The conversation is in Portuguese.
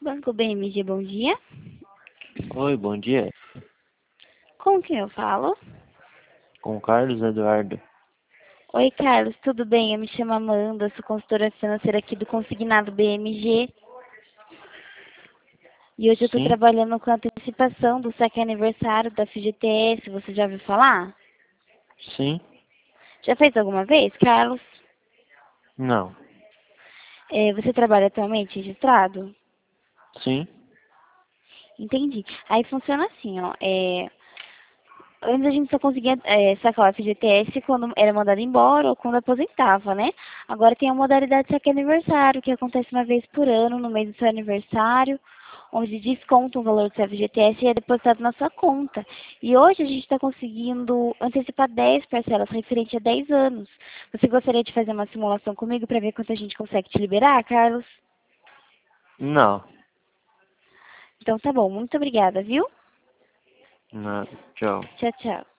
Banco BMG, bom dia. Oi, bom dia. Com quem eu falo? Com Carlos Eduardo. Oi, Carlos, tudo bem? Eu me chamo Amanda, sou consultora financeira aqui do Consignado BMG. E hoje eu estou Sim? trabalhando com a antecipação do saque aniversário da FGTS. Você já ouviu falar? Sim? Já fez alguma vez, Carlos? Não. Você trabalha atualmente registrado? Sim? Entendi. Aí funciona assim, ó. Antes a gente só conseguia sacar o FGTS quando era mandado embora ou quando aposentava, né? Agora tem a modalidade saque aniversário, que acontece uma vez por ano, no mês do seu aniversário, onde desconta o valor do seu FGTS e é depositado na sua conta. E hoje a gente está conseguindo antecipar 10 parcelas referente a 10 anos. Você gostaria de fazer uma simulação comigo para ver quanto a gente consegue te liberar, Carlos? Não. Então tá bom, muito obrigada, viu? Nada. Tchau. Tchau, tchau.